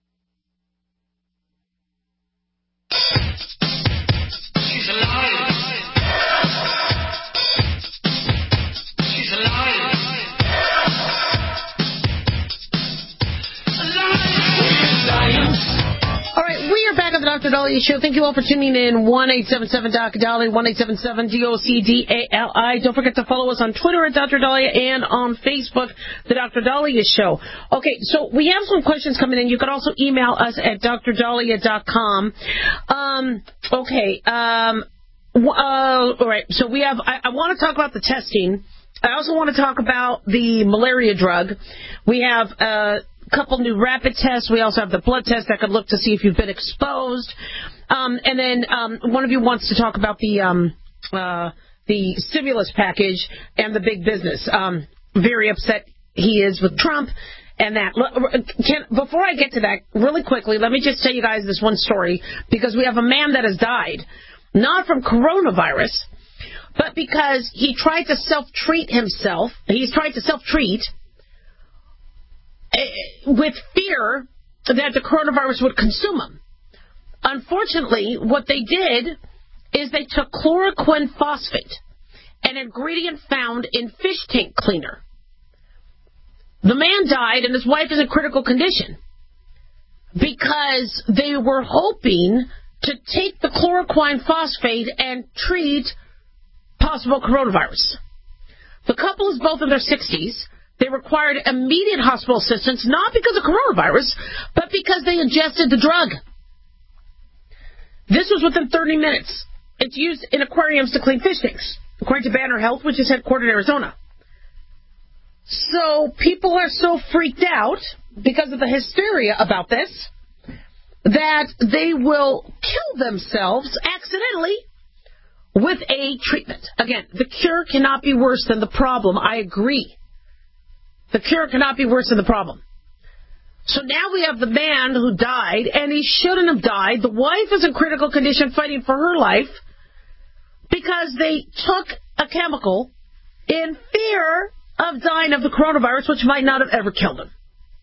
Speaker 3: Doctor Dahlia Show. Thank you all for tuning in. one eight seven seven D O C Dahlia, one eight seven seven D O C D A L I. Don't forget to follow us on Twitter at Doctor Dahlia and on Facebook, The Doctor Dahlia Show. Okay, so we have some questions coming in. You can also email us at dr dahlia dot com. Um, okay, um, uh, all right, so we have, I, I want to talk about the testing. I also want to talk about the malaria drug. We have, uh, couple new rapid tests. We also have the blood test that could look to see if you've been exposed. Um, and then um, one of you wants to talk about the um, uh, the stimulus package and the big business. Um, very upset he is with Trump and that. Can, before I get to that, really quickly, let me just tell you guys this one story, because we have a man that has died, not from coronavirus, but because he tried to self-treat himself. He's tried to self-treat with fear that the coronavirus would consume him. Unfortunately, what they did is they took chloroquine phosphate, an ingredient found in fish tank cleaner. The man died, and his wife is in critical condition because they were hoping to take the chloroquine phosphate and treat possible coronavirus. The couple is both in their sixties. They required immediate hospital assistance, not because of coronavirus, but because they ingested the drug. This was within thirty minutes. It's used in aquariums to clean fish tanks, according to Banner Health, which is headquartered in Arizona. So people are so freaked out because of the hysteria about this that they will kill themselves accidentally with a treatment. Again, the cure cannot be worse than the problem. I agree. The cure cannot be worse than the problem. So now we have the man who died, and he shouldn't have died. The wife is in critical condition fighting for her life because they took a chemical in fear of dying of the coronavirus, which might not have ever killed him.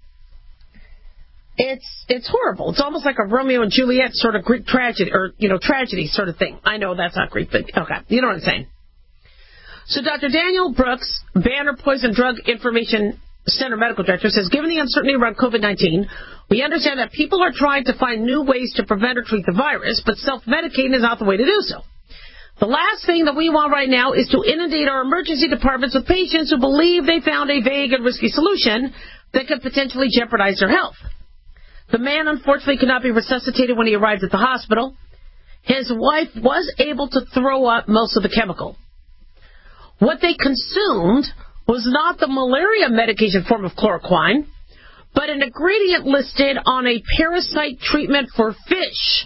Speaker 3: It's it's horrible. It's almost like a Romeo and Juliet sort of Greek tragedy, or, you know, tragedy sort of thing. I know that's not Greek, but okay, you know what I'm saying. So Doctor Daniel Brooks, Banner Poison Drug Information Center Medical Director, says, given the uncertainty around COVID nineteen, we understand that people are trying to find new ways to prevent or treat the virus, but self-medicating is not the way to do so. The last thing that we want right now is to inundate our emergency departments with patients who believe they found a vague and risky solution that could potentially jeopardize their health. The man, unfortunately, could not be resuscitated when he arrived at the hospital. His wife was able to throw up most of the chemical. What they consumed was not the malaria medication form of chloroquine, but an ingredient listed on a parasite treatment for fish.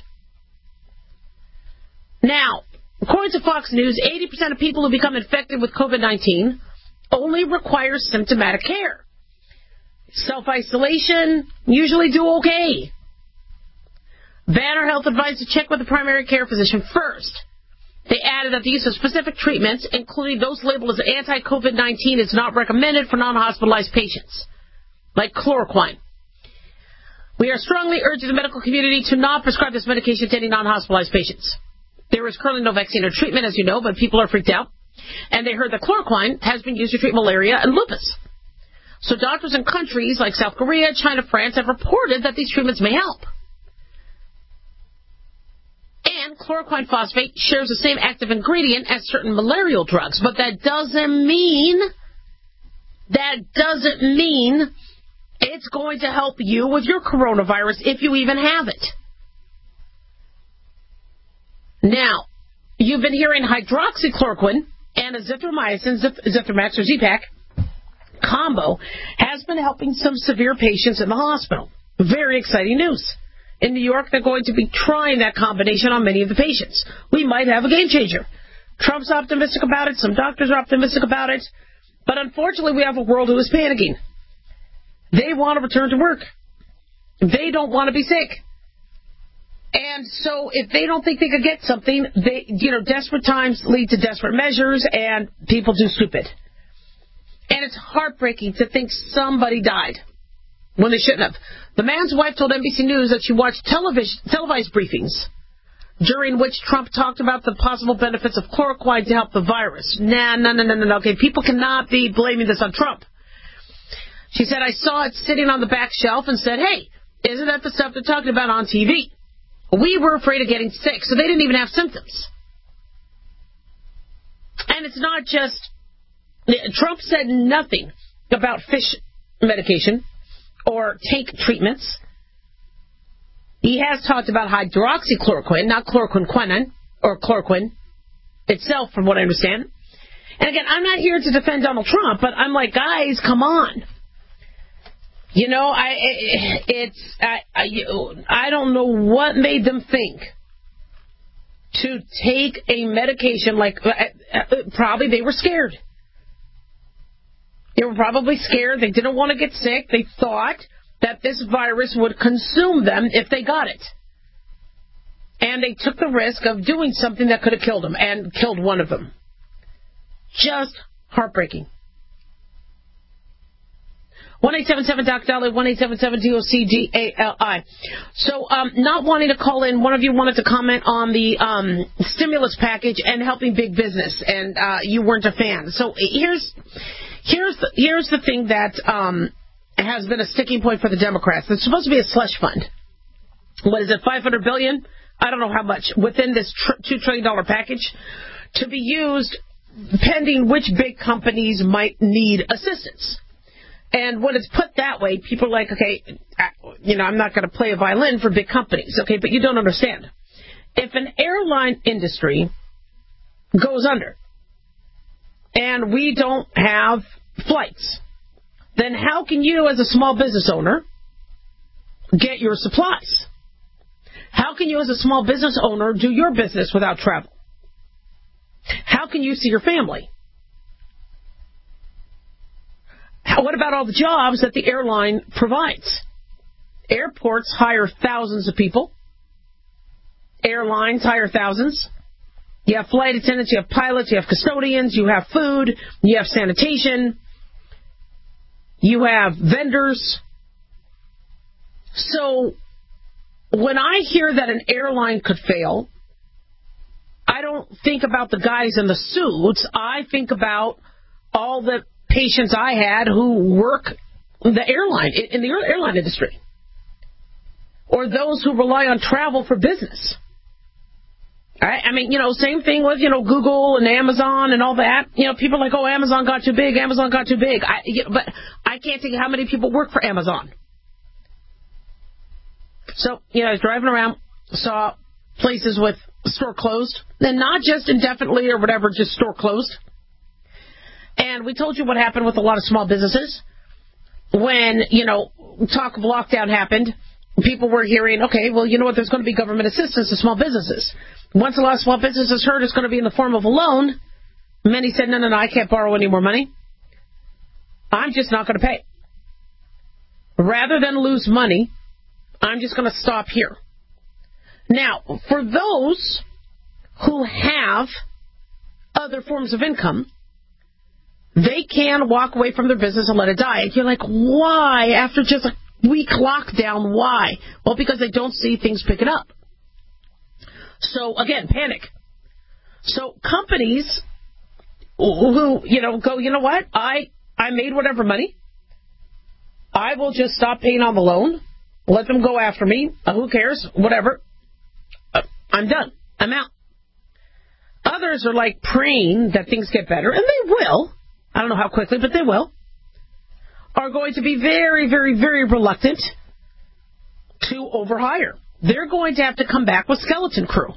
Speaker 3: Now, according to Fox News, eighty percent of people who become infected with COVID nineteen only require symptomatic care. Self-isolation usually do okay. Banner Health advised to check with the primary care physician first. They added that the use of specific treatments, including those labeled as anti-COVID nineteen, is not recommended for non-hospitalized patients, like chloroquine. We are strongly urging the medical community to not prescribe this medication to any non-hospitalized patients. There is currently no vaccine or treatment, as you know, but people are freaked out. And they heard that chloroquine has been used to treat malaria and lupus. So doctors in countries like South Korea, China, France have reported that these treatments may help. And chloroquine phosphate shares the same active ingredient as certain malarial drugs, but that doesn't mean, that doesn't mean it's going to help you with your coronavirus if you even have it. Now, you've been hearing hydroxychloroquine and azithromycin, Zithromax or Z-Pak combo has been helping some severe patients in the hospital. Very exciting news. In New York, they're going to be trying that combination on many of the patients. We might have a game changer. Trump's optimistic about it. Some doctors are optimistic about it. But unfortunately, we have a world who is panicking. They want to return to work. They don't want to be sick. And so if they don't think they could get something, they, you know, desperate times lead to desperate measures, and people do stupid. And it's heartbreaking to think somebody died when they shouldn't have. The man's wife told N B C News that she watched televis- televised briefings during which Trump talked about the possible benefits of chloroquine to help the virus. Nah, no, no, no, no, no. Okay, people cannot be blaming this on Trump. She said, I saw it sitting on the back shelf and said, hey, isn't that the stuff they're talking about on T V? We were afraid of getting sick, so they didn't even have symptoms. And it's not just... Trump said nothing about fish medication or tank treatments. He has talked about hydroxychloroquine, not chloroquine, or chloroquine itself, from what I understand. And again, I'm not here to defend Donald Trump, but I'm like, guys, come on. You know, I it's I, I, I don't know what made them think to take a medication like, probably they were scared. They were probably scared. They didn't want to get sick. They thought that this virus would consume them if they got it. And they took the risk of doing something that could have killed them, and killed one of them. Just heartbreaking. one eight seven seven doc Dolly, one eight seven seven D O C D A L I. So, um, not wanting to call in, one of you wanted to comment on the um, stimulus package and helping big business, and uh, you weren't a fan. So here's here's the, here's the thing that um, has been a sticking point for the Democrats. It's supposed to be a slush fund. What is it, five hundred billion dollars? I don't know how much, within this tr- two trillion dollars package, to be used pending which big companies might need assistance. And when it's put that way, people are like, okay, you know, I'm not going to play a violin for big companies. Okay, but you don't understand. If an airline industry goes under and we don't have flights, then how can you as a small business owner get your supplies? How can you as a small business owner do your business without travel? How can you see your family? How, what about all the jobs that the airline provides? Airports hire thousands of people. Airlines hire thousands. You have flight attendants, you have pilots, you have custodians, you have food, you have sanitation, you have vendors. So when I hear that an airline could fail, I don't think about the guys in the suits. I think about all the patients I had who work the airline, in the airline industry, or those who rely on travel for business. I, I mean, you know, same thing with, you know, Google and Amazon and all that. You know, people are like, oh, Amazon got too big, Amazon got too big. I, you know, but I can't think of how many people work for Amazon. So, you know, I was driving around, saw places with store closed, and not just indefinitely or whatever, just store closed. And we told you what happened with a lot of small businesses. When, you know, talk of lockdown happened, people were hearing, okay, well, you know what, there's going to be government assistance to small businesses. Once a lot of small businesses heard it's going to be in the form of a loan, many said, no, no, no, I can't borrow any more money. I'm just not going to pay. Rather than lose money, I'm just going to stop here. Now, for those who have other forms of income, they can walk away from their business and let it die. And you're like, why? After just a week lockdown, why? Well, because they don't see things picking up. So, again, panic. So companies who, you know, go, you know what? I, I made whatever money. I will just stop paying on the loan. Let them go after me. Uh, who cares? Whatever. Uh, I'm done. I'm out. Others are like praying that things get better, and they will. I don't know how quickly, but they will. Are going to be very, very, very reluctant to overhire. They're going to have to come back with skeleton crew.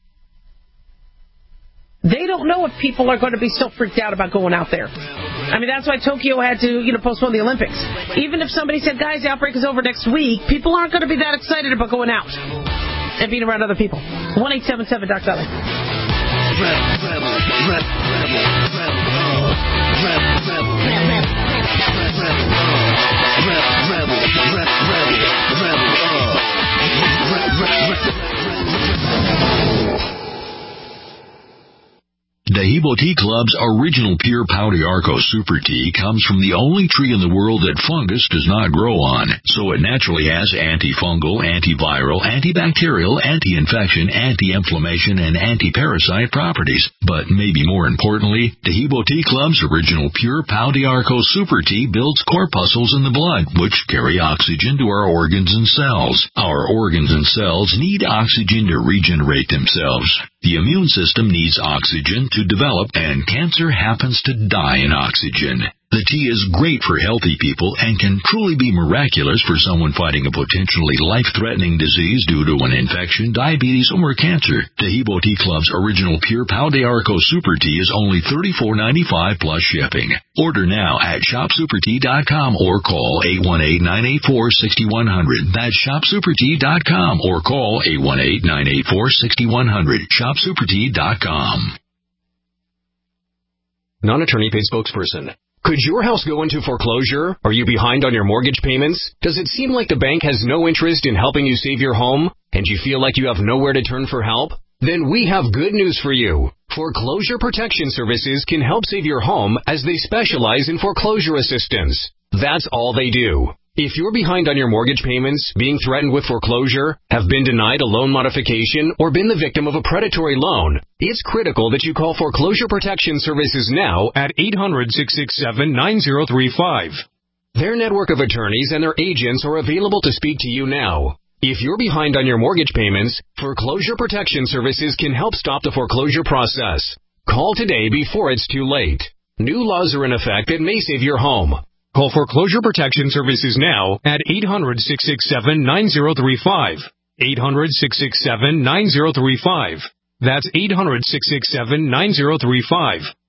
Speaker 3: They don't know if people are going to be so freaked out about going out there. I mean, that's why Tokyo had to, you know, postpone the Olympics. Even if somebody said, guys, the outbreak is over next week, people aren't going to be that excited about going out and being around other people. one eight seven seven Doc Dolly.
Speaker 1: Dahibo Tea Club's original pure Pau d'Arco Super Tea comes from the only tree in the world that fungus does not grow on, so it naturally has antifungal, antiviral, antibacterial, anti-infection, anti-inflammation, and anti-parasite properties. But maybe more importantly, Dahibo Tea Club's original pure Pau d'Arco Super Tea builds corpuscles in the blood, which carry oxygen to our organs and cells. Our organs and cells need oxygen to regenerate themselves. The immune system needs oxygen to develop, and cancer happens to die in oxygen. The tea is great for healthy people and can truly be miraculous for someone fighting a potentially life-threatening disease due to an infection, diabetes, or cancer. Dahibo Tea Club's original pure Pau d'Arco Super Tea is only thirty-four ninety-five plus shipping. Order now at shop super tea dot com or call eight one eight, nine eight four, six one zero zero. That's shop super tea dot com or call eight one eight, nine eight four, six one zero zero. shop super tea dot com.
Speaker 21: Non-attorney paid spokesperson. Could your house go into foreclosure? Are you behind on your mortgage payments? Does it seem like the bank has no interest in helping you save your home, and you feel like you have nowhere to turn for help? Then we have good news for you. Foreclosure Protection Services can help save your home as they specialize in foreclosure assistance. That's all they do. If you're behind on your mortgage payments, being threatened with foreclosure, have been denied a loan modification, or been the victim of a predatory loan, it's critical that you call Foreclosure Protection Services now at eight hundred, six six seven, nine zero three five. Their network of attorneys and their agents are available to speak to you now. If you're behind on your mortgage payments, Foreclosure Protection Services can help stop the foreclosure process. Call today before it's too late. New laws are in effect that may save your home. Call Foreclosure Protection Services now at eight hundred, six six seven, nine zero three five. eight hundred, six six seven, nine zero three five. That's eight hundred, six six seven, nine zero three five.